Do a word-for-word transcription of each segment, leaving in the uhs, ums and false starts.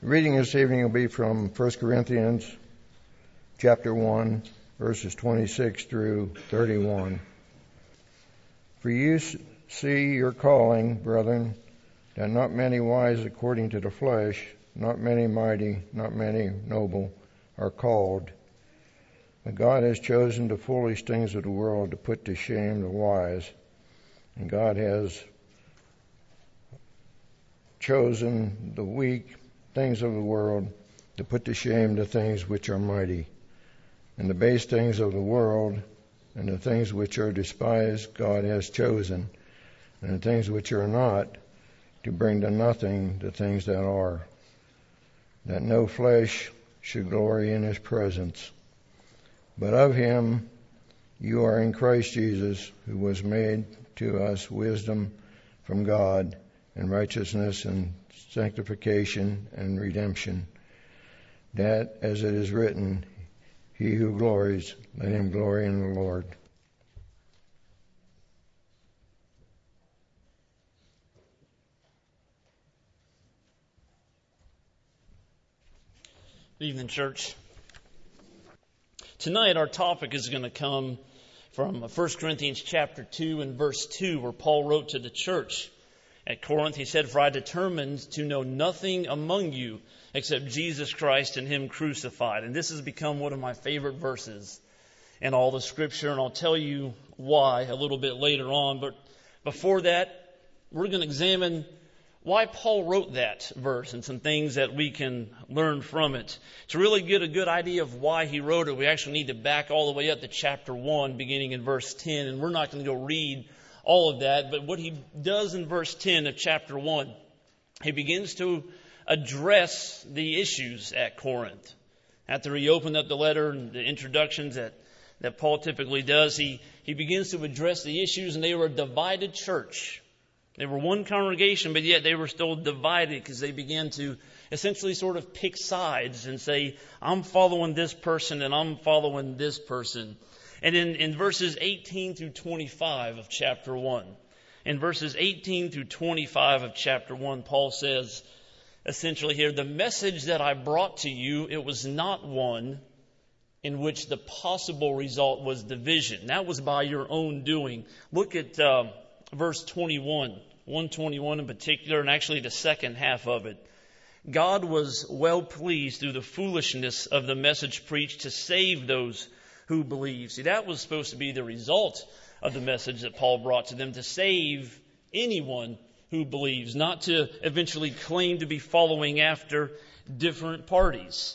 The reading this evening will be from First Corinthians chapter one, verses twenty-six through thirty-one. For you see your calling, brethren, that not many wise according to the flesh, not many mighty, not many noble are called. But God has chosen the foolish things of the world to put to shame the wise. And God has chosen the weak things of the world to put to shame the things which are mighty. And the base things of the world and the things which are despised God has chosen, and the things which are not, to bring to nothing the things that are, that no flesh should glory in his presence. But of him you are in Christ Jesus, who was made to us wisdom from God, and righteousness and sanctification and redemption, that, as it is written, he who glories, let him glory in the Lord. Good evening, church. Tonight our topic is going to come from First Corinthians chapter two and verse two, where Paul wrote to the church at Corinth. He said, "For I determined to know nothing among you except Jesus Christ and him crucified." And this has become one of my favorite verses in all the scripture, and I'll tell you why a little bit later on. But before that, we're going to examine why Paul wrote that verse and some things that we can learn from it. To really get a good idea of why he wrote it, we actually need to back all the way up to chapter one, beginning in verse ten. And we're not going to go read all of that, but what he does in verse ten of chapter one, he begins to address the issues at Corinth. After he opened up the letter and the introductions that, that Paul typically does, he, he begins to address the issues, and they were a divided church. They were one congregation, but yet they were still divided because they began to essentially sort of pick sides and say, I'm following this person and I'm following this person. And in, in verses eighteen through twenty-five of chapter one, in verses eighteen through twenty-five of chapter one, Paul says, essentially here, the message that I brought to you, it was not one in which the possible result was division. That was by your own doing. Look at uh, verse twenty-one, one twenty-one in particular, and actually the second half of it. God was well pleased through the foolishness of the message preached to save those who believe. See, that was supposed to be the result of the message that Paul brought to them, to save anyone who believes, not to eventually claim to be following after different parties.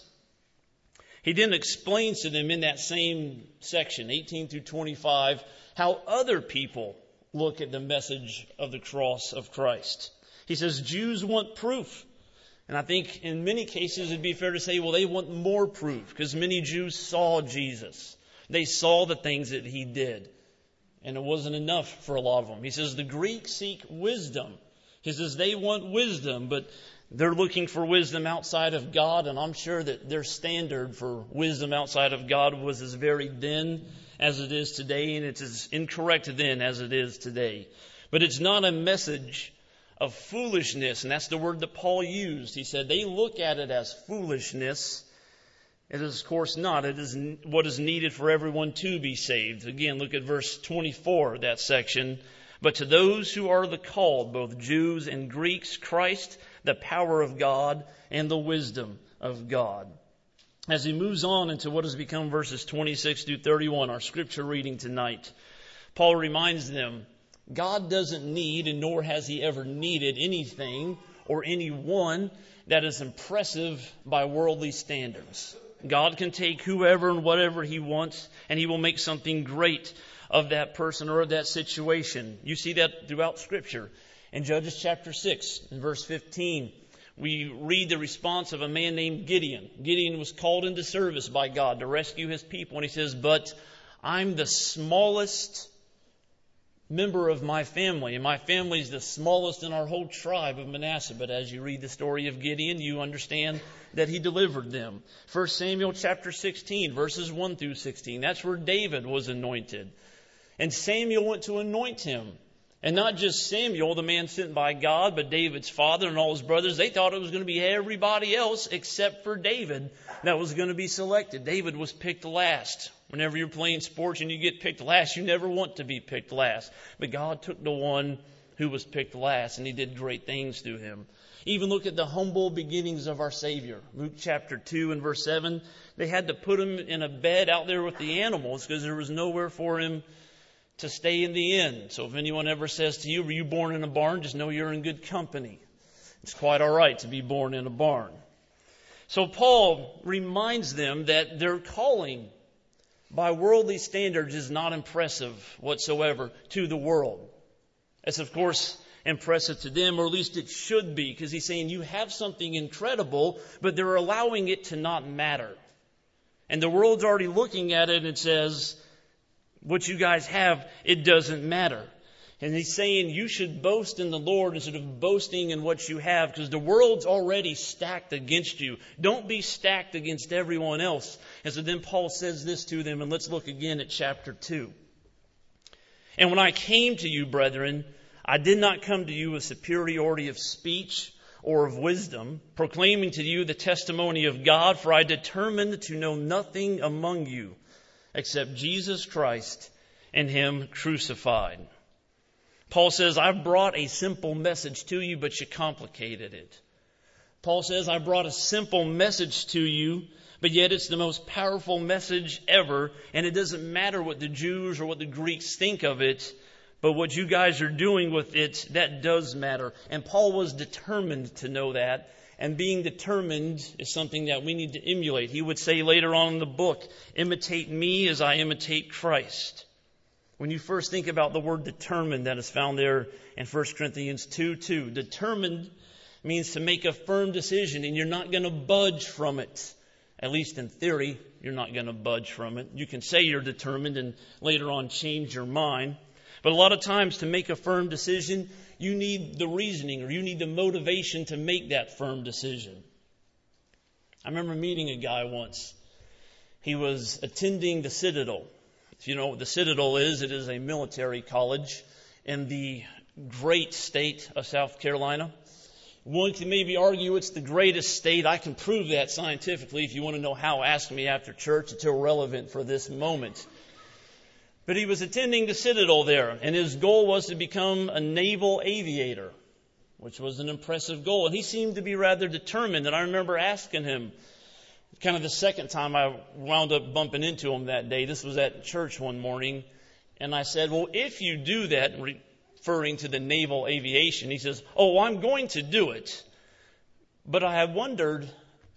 He then explains to them in that same section, eighteen through twenty-five, how other people look at the message of the cross of Christ. He says Jews want proof. And I think in many cases it'd be fair to say, well, they want more proof, because many Jews saw Jesus. They saw the things that he did. And it wasn't enough for a lot of them. He says the Greeks seek wisdom. He says they want wisdom, but they're looking for wisdom outside of God. And I'm sure that their standard for wisdom outside of God was as varied then as it is today. And it's as incorrect then as it is today. But it's not a message of foolishness. And that's the word that Paul used. He said they look at it as foolishness. It is, of course, not. It is what is needed for everyone to be saved. Again, look at verse twenty-four, that section. But to those who are the called, both Jews and Greeks, Christ, the power of God and the wisdom of God. As he moves on into what has become verses twenty-six through thirty-one, our scripture reading tonight, Paul reminds them, God doesn't need, and nor has he ever needed, anything or anyone that is impressive by worldly standards. God can take whoever and whatever he wants, and he will make something great of that person or of that situation. You see that throughout Scripture. In Judges chapter six, in verse fifteen, we read the response of a man named Gideon. Gideon was called into service by God to rescue his people. And he says, but I'm the smallest member of my family, and my family is the smallest in our whole tribe of Manasseh. But as you read the story of Gideon, you understand that he delivered them. First Samuel chapter sixteen, verses one through sixteen. That's where David was anointed. And Samuel went to anoint him And not just Samuel, the man sent by God, but David's father and all his brothers. They thought it was going to be everybody else except for David that was going to be selected. David was picked last. Whenever you're playing sports and you get picked last, you never want to be picked last. But God took the one who was picked last, and he did great things through him. Even look at the humble beginnings of our Savior. Luke chapter two and verse seven. They had to put him in a bed out there with the animals because there was nowhere for him to stay in the inn. So if anyone ever says to you, were you born in a barn? Just know you're in good company. It's quite all right to be born in a barn. So Paul reminds them that their calling by worldly standards is not impressive whatsoever to the world. It's of course impressive to them, or at least it should be, because he's saying you have something incredible, but they're allowing it to not matter. And the world's already looking at it and says, what you guys have, it doesn't matter. And he's saying you should boast in the Lord instead of boasting in what you have, because the world's already stacked against you. Don't be stacked against everyone else. And so then Paul says this to them, and let's look again at chapter two. And when I came to you, brethren, I did not come to you with superiority of speech or of wisdom, proclaiming to you the testimony of God, for I determined to know nothing among you except Jesus Christ and Him crucified. Paul says, I brought a simple message to you, but you complicated it. Paul says, I brought a simple message to you, but yet it's the most powerful message ever, and it doesn't matter what the Jews or what the Greeks think of it, but what you guys are doing with it, that does matter. And Paul was determined to know that. And being determined is something that we need to emulate. He would say later on in the book, imitate me as I imitate Christ. When you first think about the word determined that is found there in First Corinthians two two, determined means to make a firm decision and you're not going to budge from it. At least in theory, you're not going to budge from it. You can say you're determined and later on change your mind. But a lot of times to make a firm decision, you need the reasoning or you need the motivation to make that firm decision. I remember meeting a guy once. He was attending the Citadel. If you know what the Citadel is, it is a military college in the great state of South Carolina. One can maybe argue it's the greatest state. I can prove that scientifically. If you want to know how, ask me after church. It's irrelevant for this moment. But he was attending the Citadel there, and his goal was to become a naval aviator, which was an impressive goal. And he seemed to be rather determined. And I remember asking him, kind of the second time I wound up bumping into him that day. This was at church one morning. And I said, well, if you do that, referring to the naval aviation, he says, oh, I'm going to do it. But I had wondered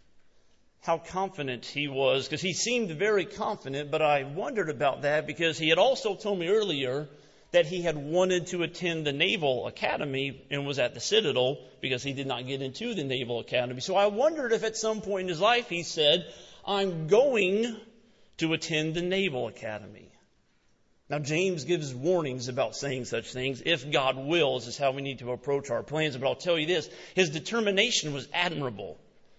how confident he was, because he seemed very confident, but I wondered about that because he had also told me earlier that he had wanted to attend the Naval Academy and was at the Citadel because he did not get into the Naval Academy. So I wondered if at some point in his life he said, I'm going to attend the Naval Academy. Now, James gives warnings about saying such things. If God wills is how we need to approach our plans. But I'll tell you this, his determination was admirable.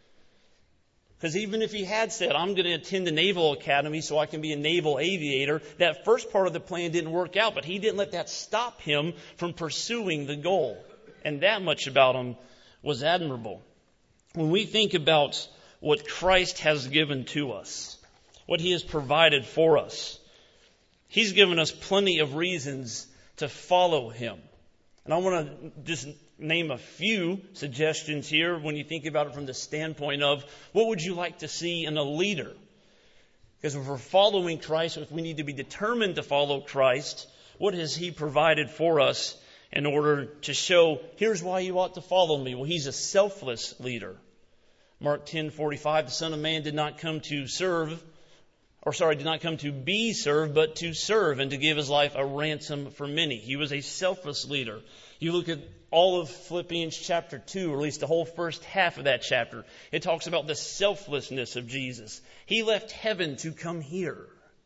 Because even if he had said, I'm going to attend the Naval Academy so I can be a naval aviator, that first part of the plan didn't work out, but he didn't let that stop him from pursuing the goal. And that much about him was admirable. When we think about what Christ has given to us, what He has provided for us, He's given us plenty of reasons to follow Him. And I want to just name a few suggestions here when you think about it from the standpoint of what would you like to see in a leader? Because if we're following Christ, if we need to be determined to follow Christ, what has He provided for us in order to show, here's why you ought to follow me? Well, He's a selfless leader. Mark ten forty-five, the Son of Man did not come to serve, or sorry, did not come to be served, but to serve and to give His life a ransom for many. He was a selfless leader. You look at all of Philippians chapter two, or at least the whole first half of that chapter. It talks about the selflessness of Jesus. He left heaven to come here,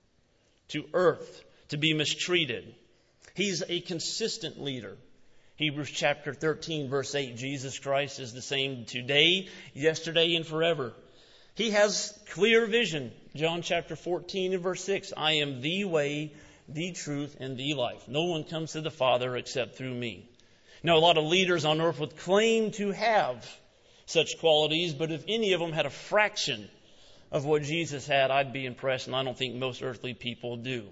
to earth, to be mistreated. He's a consistent leader. Hebrews chapter thirteen, verse eight, Jesus Christ is the same today, yesterday, and forever. He has clear vision. John chapter fourteen and verse six, I am the way, the truth, and the life. No one comes to the Father except through me. Now, a lot of leaders on earth would claim to have such qualities, but if any of them had a fraction of what Jesus had, I'd be impressed, and I don't think most earthly people do.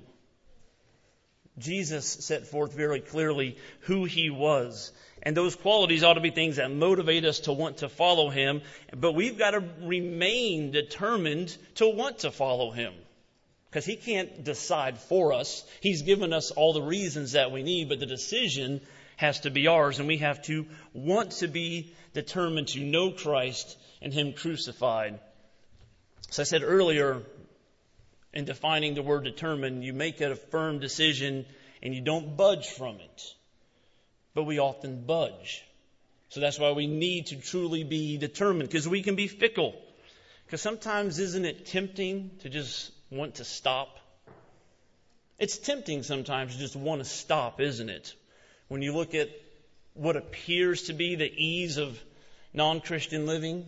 Jesus set forth very clearly who he was. And those qualities ought to be things that motivate us to want to follow him. But we've got to remain determined to want to follow him. Because he can't decide for us. He's given us all the reasons that we need, but the decision has to be ours. And we have to want to be determined to know Christ and him crucified. As I said earlier, in defining the word determined, you make a firm decision and you don't budge from it. But we often budge. So that's why we need to truly be determined, because we can be fickle. Because sometimes isn't it tempting to just want to stop? It's tempting sometimes to just want to stop, isn't it? When you look at what appears to be the ease of non-Christian living,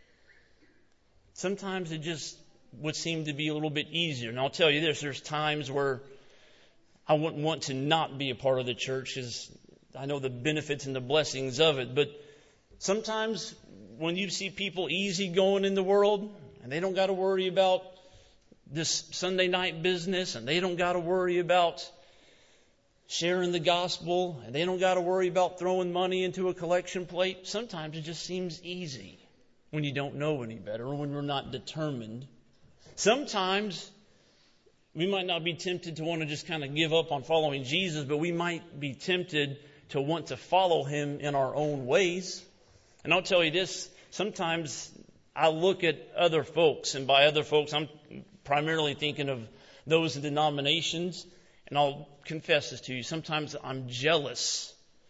sometimes it just would seem to be a little bit easier. And I'll tell you this, there's times where I wouldn't want to not be a part of the church, because I know the benefits and the blessings of it. But sometimes when you see people easy going in the world, and they don't got to worry about this Sunday night business, and they don't got to worry about sharing the gospel, and they don't got to worry about throwing money into a collection plate, sometimes it just seems easy when you don't know any better, or when you're not determined. Sometimes we might not be tempted to want to just kind of give up on following Jesus, but we might be tempted to want to follow him in our own ways. And I'll tell you this, sometimes I look at other folks, and by other folks, I'm primarily thinking of those in denominations, and I'll confess this to you, sometimes I'm jealous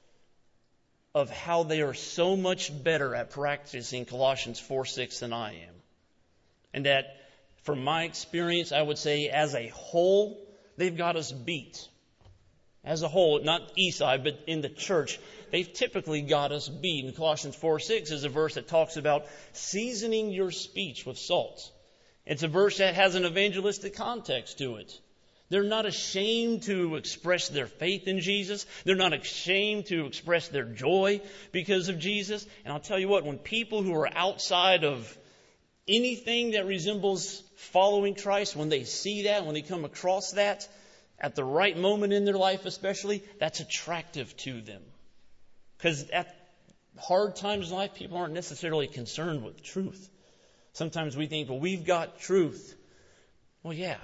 of how they are so much better at practicing Colossians four six than I am. And that, from my experience, I would say as a whole, they've got us beat. As a whole, not Eastside, but in the church, they've typically got us beat. And Colossians four six is a verse that talks about seasoning your speech with salt. It's a verse that has an evangelistic context to it. They're not ashamed to express their faith in Jesus. They're not ashamed to express their joy because of Jesus. And I'll tell you what, when people who are outside of anything that resembles following Christ, when they see that, when they come across that, at the right moment in their life especially, that's attractive to them. Because at hard times in life, people aren't necessarily concerned with truth. Sometimes we think, well, we've got truth. Well, yeah.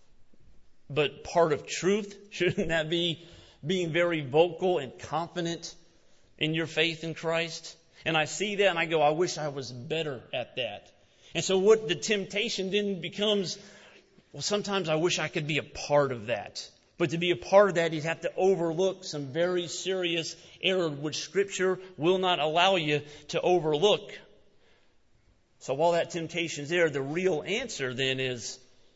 But part of truth, shouldn't that be being very vocal and confident in your faith in Christ? And I see that and I go, I wish I was better at that. And so what the temptation then becomes, well, sometimes I wish I could be a part of that. But to be a part of that, you'd have to overlook some very serious error, which Scripture will not allow you to overlook. So while that temptation's there, the real answer then is,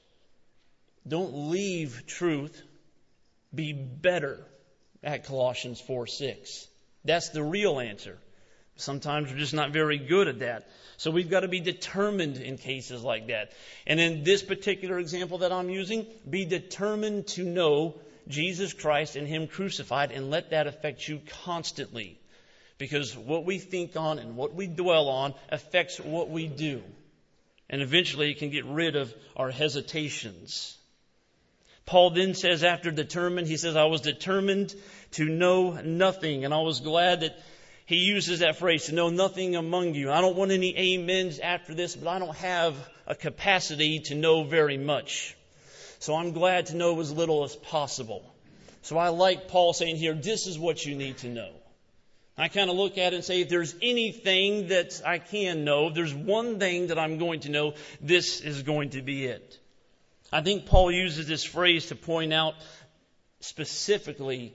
don't leave truth. Be better at Colossians four six. That's the real answer. Sometimes we're just not very good at that. So we've got to be determined in cases like that. And in this particular example that I'm using, be determined to know Jesus Christ and him crucified, and let that affect you constantly. Because what we think on and what we dwell on affects what we do. And eventually it can get rid of our hesitations. Paul then says, after determined, he says, I was determined to know nothing. And I was glad that he uses that phrase, to know nothing among you. I don't want any amens after this, but I don't have a capacity to know very much. So I'm glad to know as little as possible. So I like Paul saying here, this is what you need to know. I kind of look at it and say, if there's anything that I can know, if there's one thing that I'm going to know, this is going to be it. I think Paul uses this phrase to point out specifically,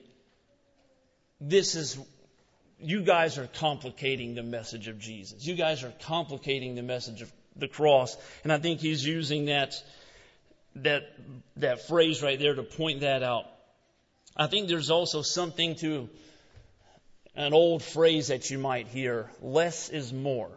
this is, you guys are complicating the message of Jesus. You guys are complicating the message of the cross. And I think he's using that, that, that phrase right there to point that out. I think there's also something to an old phrase that you might hear, less is more.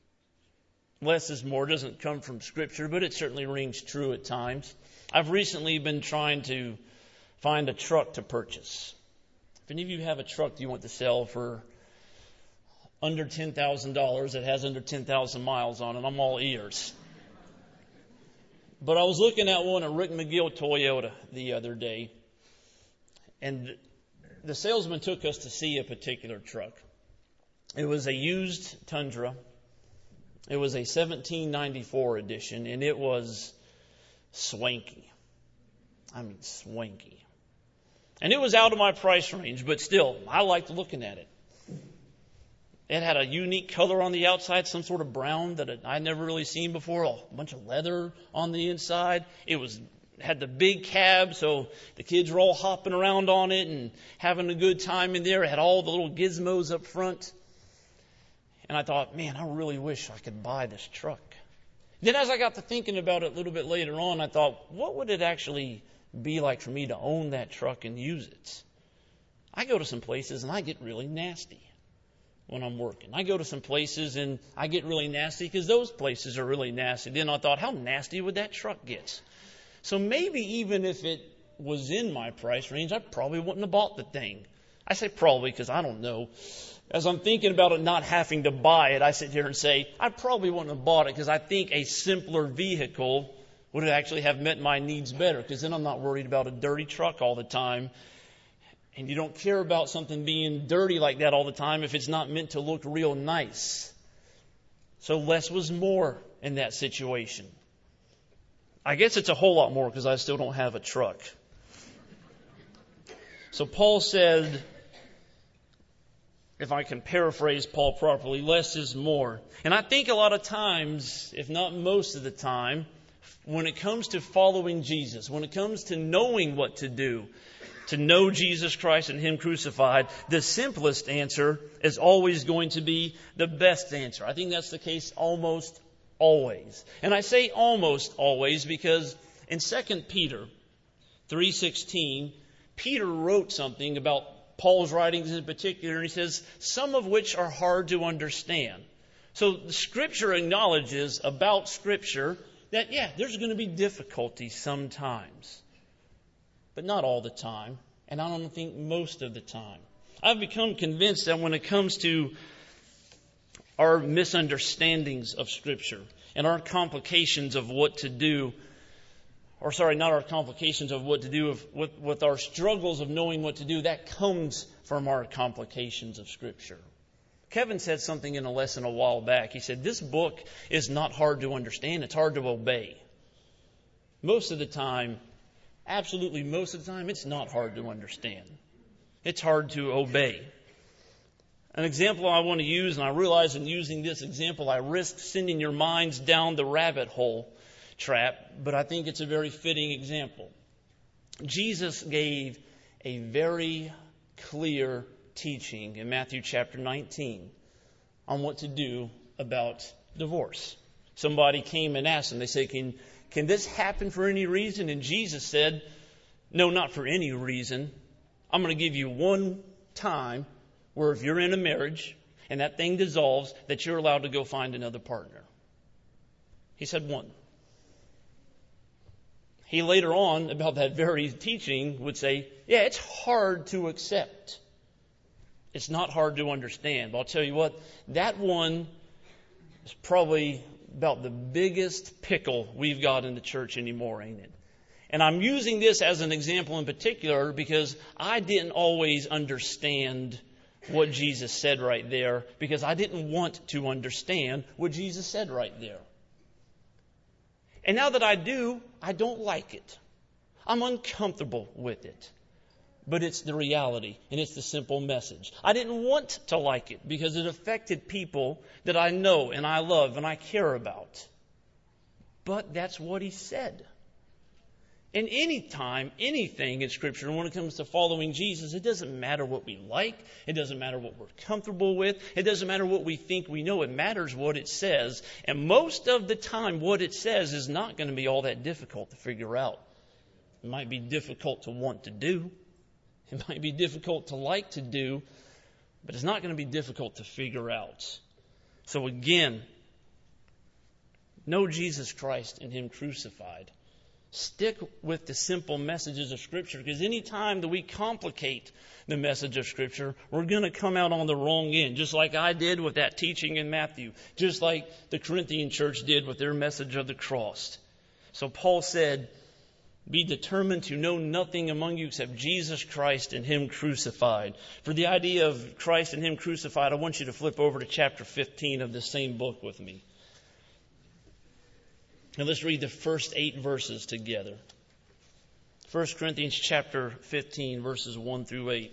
Less is more. It doesn't come from Scripture, but it certainly rings true at times. I've recently been trying to find a truck to purchase. If any of you have a truck you want to sell for under ten thousand dollars that has under ten thousand miles on it, I'm all ears. But I was looking at one at Rick McGill Toyota the other day, and the salesman took us to see a particular truck. It was a used Tundra. It was a seventeen ninety-four edition, and it was swanky. I mean, swanky. And it was out of my price range, but still, I liked looking at it. It had a unique color on the outside, some sort of brown that I'd never really seen before, a bunch of leather on the inside. It was had the big cab, so the kids were all hopping around on it and having a good time in there. It had all the little gizmos up front. And I thought, man, I really wish I could buy this truck. Then as I got to thinking about it a little bit later on, I thought, what would it actually be like for me to own that truck and use it? I go to some places and I get really nasty when I'm working. I go to some places and I get really nasty because those places are really nasty. Then I thought, how nasty would that truck get? So maybe even if it was in my price range, I probably wouldn't have bought the thing. I say probably because I don't know. As I'm thinking about it not having to buy it, I sit here and say, I probably wouldn't have bought it because I think a simpler vehicle would actually have met my needs better, because then I'm not worried about a dirty truck all the time. And you don't care about something being dirty like that all the time if it's not meant to look real nice. So less was more in that situation. I guess it's a whole lot more because I still don't have a truck. So Paul said, if I can paraphrase Paul properly, less is more. And I think a lot of times, if not most of the time, when it comes to following Jesus, when it comes to knowing what to do, to know Jesus Christ and Him crucified, the simplest answer is always going to be the best answer. I think that's the case almost always. And I say almost always because in Second Peter three sixteen, Peter wrote something about Paul's writings in particular, and he says, some of which are hard to understand. So the Scripture acknowledges about Scripture that, yeah, there's going to be difficulties sometimes, but not all the time, and I don't think most of the time. I've become convinced that when it comes to our misunderstandings of Scripture and our complications of what to do, or sorry, not our complications of what to do, with, with, with our struggles of knowing what to do, that comes from our complications of Scripture. Kevin said something in a lesson a while back. He said, this book is not hard to understand, it's hard to obey. Most of the time, absolutely most of the time, it's not hard to understand. It's hard to obey. An example I want to use, and I realize in using this example, I risk sending your minds down the rabbit hole trap, but I think it's a very fitting example. Jesus gave a very clear teaching in Matthew chapter nineteen on what to do about divorce. Somebody came and asked him, they said, can, can this happen for any reason? And Jesus said, no, not for any reason. I'm going to give you one time where if you're in a marriage and that thing dissolves, that you're allowed to go find another partner. He said one. He later on, about that very teaching, would say, yeah, it's hard to accept. It's not hard to understand. But I'll tell you what, that one is probably about the biggest pickle we've got in the church anymore, ain't it? And I'm using this as an example in particular because I didn't always understand what Jesus said right there, because I didn't want to understand what Jesus said right there. And now that I do, I don't like it. I'm uncomfortable with it. But it's the reality, and it's the simple message. I didn't want to like it because it affected people that I know and I love and I care about. But that's what He said. And any time, anything in Scripture, when it comes to following Jesus, it doesn't matter what we like. It doesn't matter what we're comfortable with. It doesn't matter what we think we know. It matters what it says. And most of the time, what it says is not going to be all that difficult to figure out. It might be difficult to want to do. It might be difficult to like to do. But it's not going to be difficult to figure out. So again, know Jesus Christ and Him crucified. Stick with the simple messages of Scripture, because any time that we complicate the message of Scripture, we're going to come out on the wrong end, just like I did with that teaching in Matthew, just like the Corinthian church did with their message of the cross. So Paul said, be determined to know nothing among you except Jesus Christ and Him crucified. For the idea of Christ and Him crucified, I want you to flip over to chapter fifteen of this same book with me. Now let's read the first eight verses together. First Corinthians chapter fifteen, verses one through eight.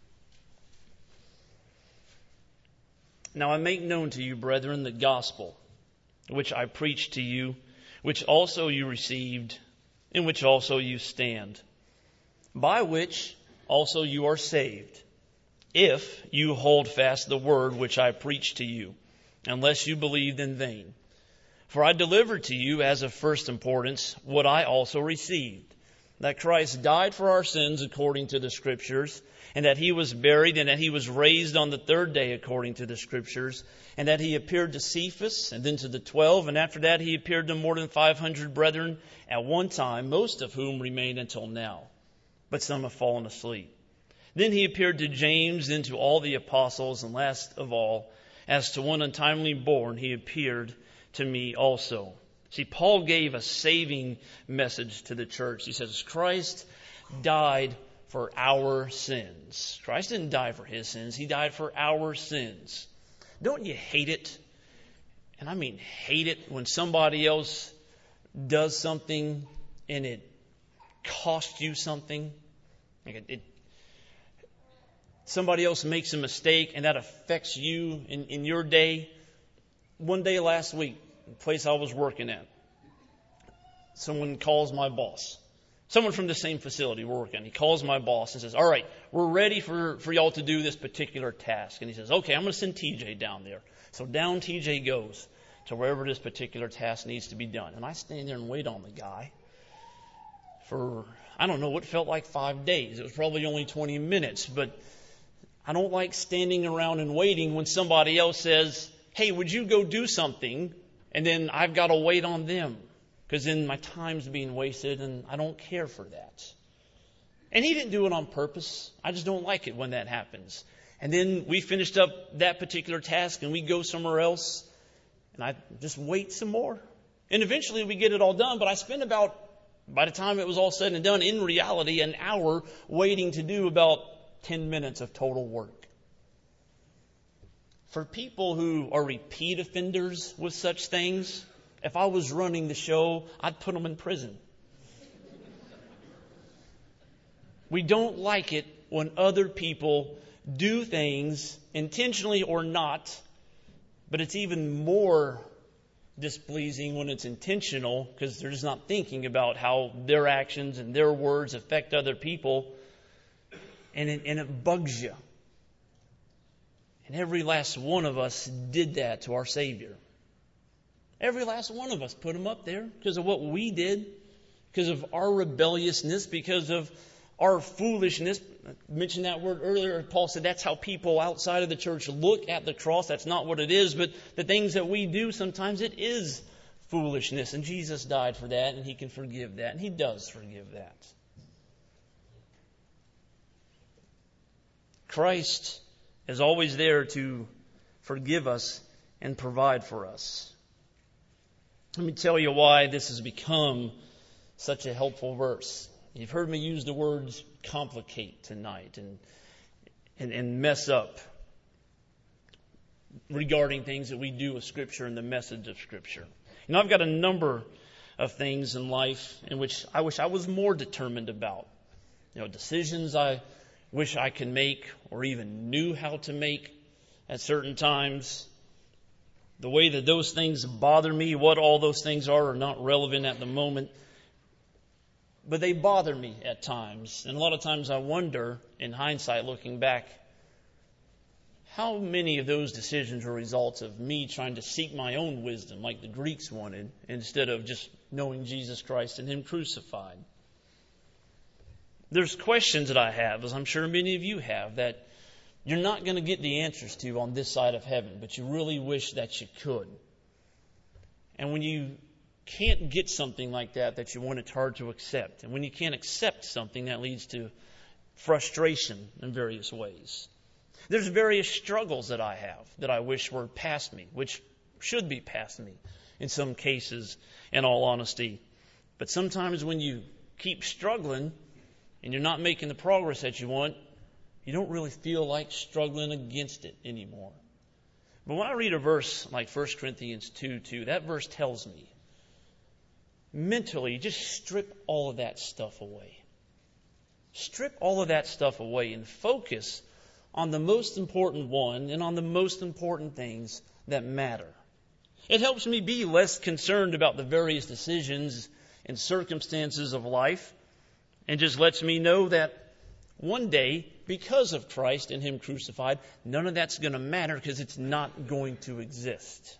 Now I make known to you, brethren, the gospel which I preached to you, which also you received, in which also you stand, by which also you are saved, if you hold fast the word which I preached to you, unless you believed in vain. For I delivered to you as of first importance what I also received, that Christ died for our sins according to the Scriptures, and that He was buried, and that He was raised on the third day according to the Scriptures, and that He appeared to Cephas, and then to the twelve, and after that He appeared to more than five hundred brethren at one time, most of whom remain until now, but some have fallen asleep. Then He appeared to James, then to all the apostles, and last of all, as to one untimely born, He appeared to me also. See, Paul gave a saving message to the church. He says, Christ died for our sins. Christ didn't die for His sins. He died for our sins. Don't you hate it? And I mean hate it when somebody else does something and it costs you something? Like it, it, somebody else makes a mistake and that affects you in, in your day. One day last week, the place I was working at, someone calls my boss. Someone from the same facility we're working. He calls my boss and says, all right, we're ready for, for y'all to do this particular task. And he says, okay, I'm going to send T J down there. So down T J goes to wherever this particular task needs to be done. And I stand there and wait on the guy for, I don't know, what felt like five days. It was probably only twenty minutes. But I don't like standing around and waiting when somebody else says, hey, would you go do something? And then I've got to wait on them. Because then my time's being wasted and I don't care for that. And he didn't do it on purpose. I just don't like it when that happens. And then we finished up that particular task and we go somewhere else. And I just wait some more. And eventually we get it all done. But I spent about, by the time it was all said and done, in reality, an hour waiting to do about ten minutes of total work. For people who are repeat offenders with such things, if I was running the show, I'd put them in prison. We don't like it when other people do things, intentionally or not, but it's even more displeasing when it's intentional because they're just not thinking about how their actions and their words affect other people, and it, and it bugs you. And every last one of us did that to our Savior. Every last one of us put Him up there because of what we did, because of our rebelliousness, because of our foolishness. I mentioned that word earlier. Paul said that's how people outside of the church look at the cross. That's not what it is, but the things that we do, sometimes it is foolishness. And Jesus died for that, and He can forgive that, and He does forgive that. Christ is always there to forgive us and provide for us. Let me tell you why this has become such a helpful verse. You've heard me use the words complicate tonight and, and, and mess up regarding things that we do with Scripture and the message of Scripture. You know, I've got a number of things in life in which I wish I was more determined about. You know, decisions I wish I could make or even knew how to make at certain times. The way that those things bother me, what all those things are, are not relevant at the moment. But they bother me at times. And a lot of times I wonder, in hindsight, looking back, how many of those decisions were results of me trying to seek my own wisdom, like the Greeks wanted, instead of just knowing Jesus Christ and Him crucified. There's questions that I have, as I'm sure many of you have, that you're not going to get the answers to on this side of heaven, but you really wish that you could. And when you can't get something like that that you want, it's hard to accept. And when you can't accept something, that leads to frustration in various ways. There's various struggles that I have that I wish were past me, which should be past me in some cases, in all honesty. But sometimes when you keep struggling and you're not making the progress that you want, you don't really feel like struggling against it anymore. But when I read a verse like First Corinthians two two, that verse tells me, mentally, just strip all of that stuff away. Strip all of that stuff away and focus on the most important one and on the most important things that matter. It helps me be less concerned about the various decisions and circumstances of life, and just lets me know that one day, because of Christ and Him crucified, none of that's going to matter because it's not going to exist.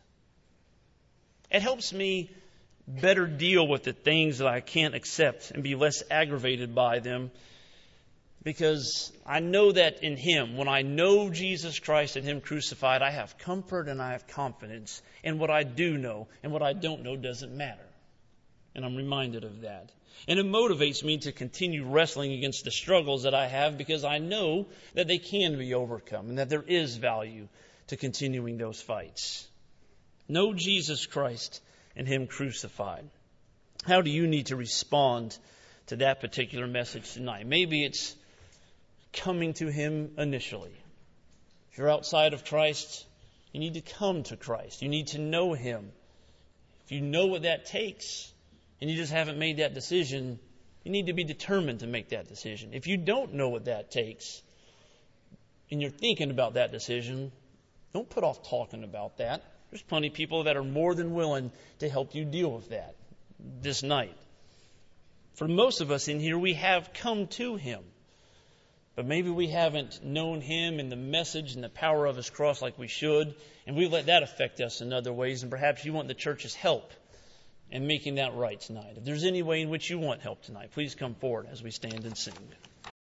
It helps me better deal with the things that I can't accept and be less aggravated by them, because I know that in Him, when I know Jesus Christ and Him crucified, I have comfort and I have confidence in what I do know, and what I don't know doesn't matter. And I'm reminded of that. And it motivates me to continue wrestling against the struggles that I have, because I know that they can be overcome and that there is value to continuing those fights. Know Jesus Christ and Him crucified. How do you need to respond to that particular message tonight? Maybe it's coming to Him initially. If you're outside of Christ, you need to come to Christ. You need to know Him. If you know what that takes, and you just haven't made that decision, you need to be determined to make that decision. If you don't know what that takes, and you're thinking about that decision, don't put off talking about that. There's plenty of people that are more than willing to help you deal with that this night. For most of us in here, we have come to Him. But maybe we haven't known Him and the message and the power of His cross like we should, and we let that affect us in other ways, and perhaps you want the church's help in making that right tonight. If there's any way in which you want help tonight, please come forward as we stand and sing.